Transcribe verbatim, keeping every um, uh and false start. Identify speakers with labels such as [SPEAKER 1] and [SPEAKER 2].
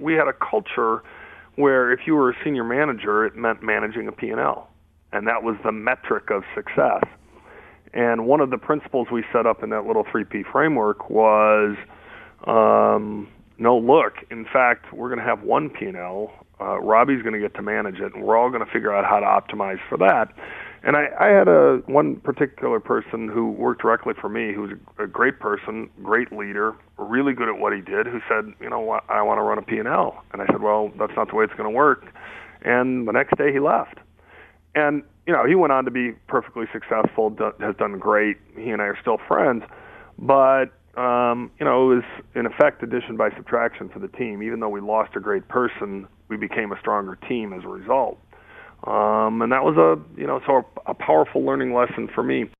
[SPEAKER 1] we had a culture where if you were a senior manager, it meant managing a P and L, and that was the metric of success. And one of the principles we set up in that little three P framework was, um, no, look, in fact, we're going to have one P and L. Uh, Robbie's going to get to manage it, and we're all going to figure out how to optimize for that. And I, I had a one particular person who worked directly for me, who was a, a great person, great leader, really good at what he did, who said, you know what, I want to run a P and L. And I said, well, that's not the way it's going to work. And the next day he left. And, you know, he went on to be perfectly successful, do, has done great. He and I are still friends. But, um, you know, it was, in effect, addition by subtraction for the team. Even though we lost a great person, we became a stronger team as a result. Um, and that was a, you know, so a, a powerful learning lesson for me.